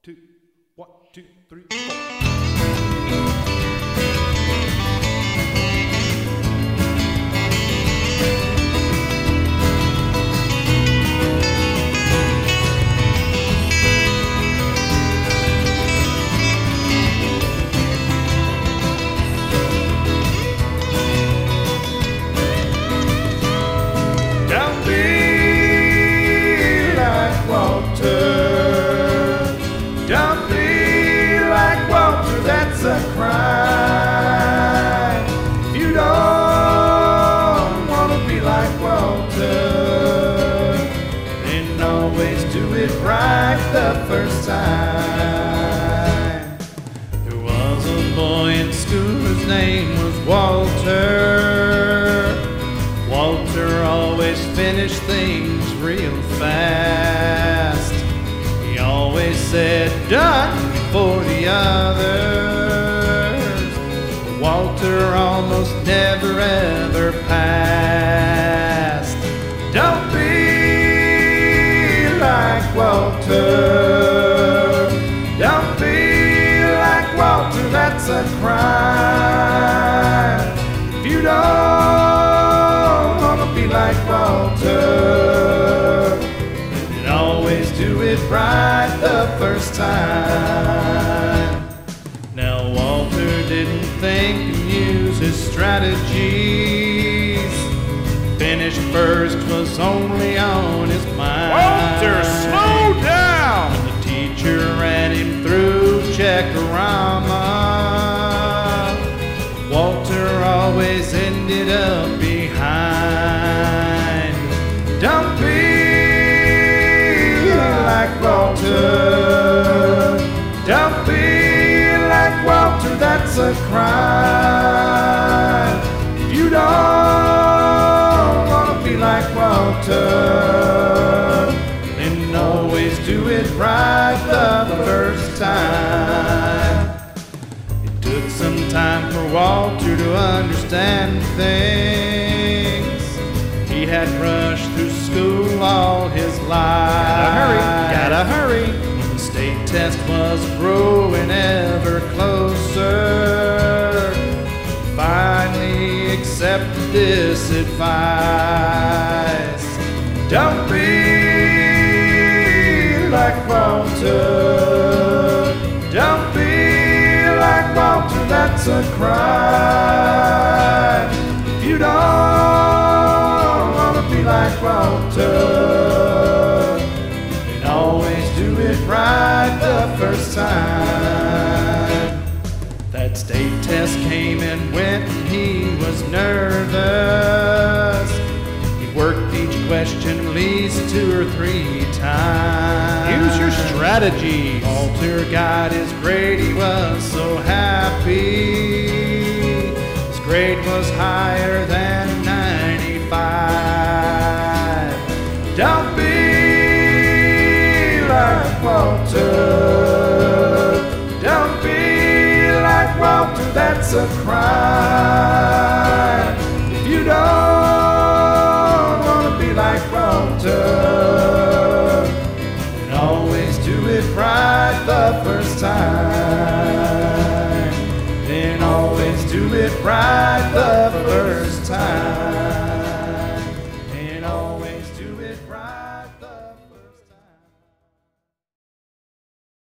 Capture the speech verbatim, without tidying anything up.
two, one, two, three, four. Don't be like Walter. Don't be like Walter, that's a crime. If you don't want to be like Walter, then always do it right the first time. There was a boy in school whose name was Walter. Walter always finished things real fast. He always said done for the others. Walter almost never ever passed. Don't be like Walter. Don't be like Walter, that's a crime. If you don't want to be like Walter, then always do it right the first time. Now Walter didn't think and use his strategies. Finish first was only on his mind. Walter, slow down! When the teacher ran him through Check-a-rama, Walter always ended up behind. Don't be like Walter. Don't be like Walter, that's a crime. If you don't want to be like Walter, then always do it right the first time. It took some time for Walter to understand things. He had rushed through school all his life. Gotta hurry, gotta hurry. When the state test was growing ever closer, finally accepted this advice. Don't be like Walter. Don't be like Walter, that's a crime. If you don't want to be like Walter, then always do it right the first time. That state test came and went and he was nervous. He worked each question at least two or three times. Use your strategies. Walter got his grade, he was so happy. His grade was higher than ninety-five. Don't be like Walter. Don't be like Walter, that's a crime. If you don't want to be like Walter, then always do it right the first time.